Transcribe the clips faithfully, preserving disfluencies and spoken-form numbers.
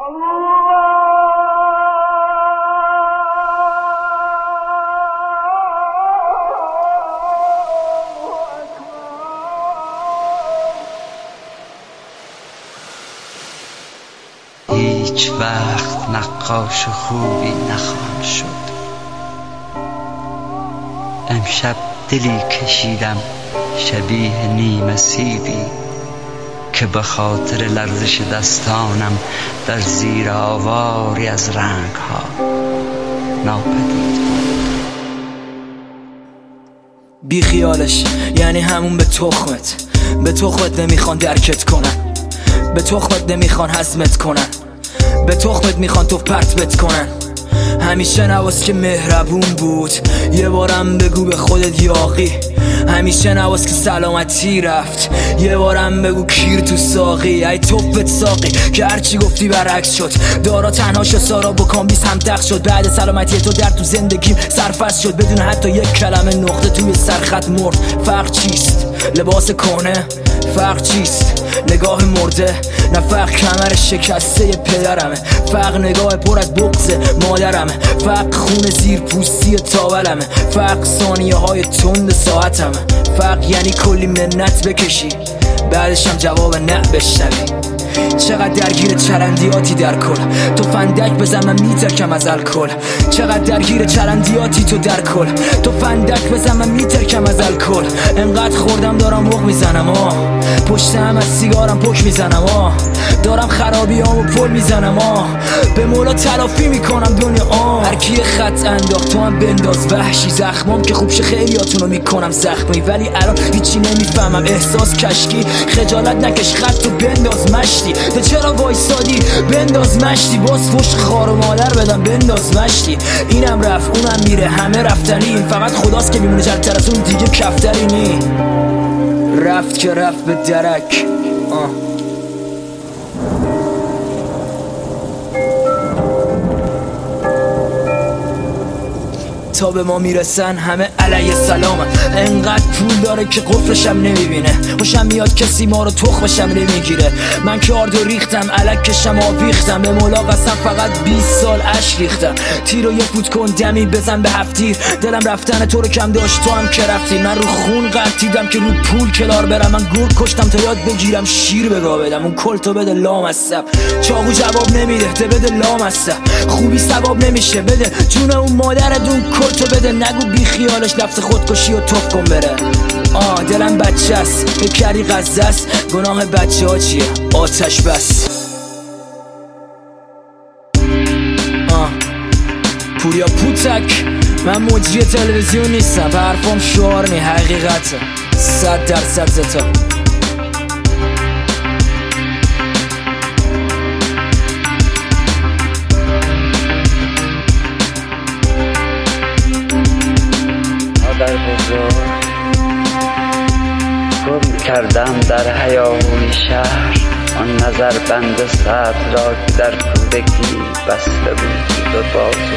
هیچ وقت نقاش خوبی نخواهم شد. امشب دلی کشیدم شبیه نیمه سیبی که به خاطر لرزش دستانم در زیر آواری از رنگ ها ناپدید. بی خیالش یعنی همون به تخمت، به تخمت نمیخوان درکت کنن، به تخمت نمیخوان هضمت کنن، به تخمت میخوان تو پرتبت کنن. همیشه نواز که مهربون بود، یه بارم بگو به خودت یاقی. همیشه نواز که سلامتی رفت، یه بارم بگو کیر تو ساقی. ای توپت ساقی که هرچی گفتی برعکس شد. دارا تنها شد، سارا با کامبیز هم دق شد. بعد سلامتی تو در تو زندگیم سرفست شد، بدون حتی یک کلمه نقطه توی سرخط مرد. فرق چیست؟ لباس کنه؟ فرق چیست؟ نگاه مرده؟ نه فرق کمر شکسته پدرمه، فرق نگاه پر از بغض مادرمه، فرق خون زیر پوستی تاولمه، فرق ثانیه های تند ساعتمه، فرق یعنی کلی منت بکشی بعدش هم جواب نه بشنوی. چقدر درگیر چرندیاتی در کل، تو فندک بزن من میترکم از الکل. چقدر درگیر چرندیاتی تو در کل، تو فندک بزن من میترکم از الکل. انقدر خوردم دارم مخ میزنم آه، پشت هم از سیگارم پک میزنم آه، دارم خرابیامو پل میزنم آه، به مولا تلافی میکنم دنیا آه. هر کی خط انداخت تو هم بنداز وحشی، زخمام که خوب شه خیلیاتونو میکنم زخمی، ولی الان هیچی نمیفهمم احساس کشکی. خجالت نکش خط تو بنداز مشتی، تو چرا وایسادی بنداز مشتی. باز فوش خار و مادر بدم بنداز مشتی. اینم رفت اونم میره همه رفتنی، این فقط خداست که میمونه جلتر از اون دیگه کفتری نی. رفت که رفت به درک آه. تا به ما میرسن همه علیه سلامن، انقدر پول داره که قفلشم نمیبینه. خوشم میاد کسی ما رو تخمشم نمیگیره. من که آردو ریختم الکشم آویختم، به مولا قسم فقط بیست سال عشق ریختم. تیر و یه فوت کن دمی بزن به هفتیر، دلم رفتن تو رو کم داشت تو هم که رفتی. من رو خون قرتیدم که رو پول کلار برم، من گرگ کشتم تا یاد بگیرم شیر بگاه بدم. اون کلتو بده لام هستم، چاقو جواب نمیده ده بده لام هستم. خوبی ثواب نمیشه بده جون اون مادرت، اون کلتو بده نگو بی خیالش لفظ خودکشی و توف کن بره. آه دلم بچه است فکر کردی غزه است، گناه بچه ها چیه آتش بس. آه پوریا پوتک، من مجری تلویزیون نیستم، به حرفام شعار نی حقیقته صد درصد زتا. در بزرگ گم کردم در هیاهوی شهر، آن نظر بند صدر را که در کودکی بسته بود به بازو.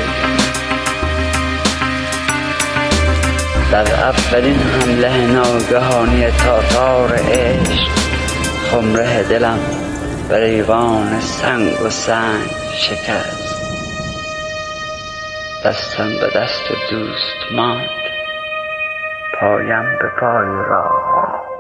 در اولین حمله ناگهانی تاتار عشق، خمره دلم بر ایوان سنگ و سنگ شکست. دستم به دست دوست ماند، پایم به پای راه.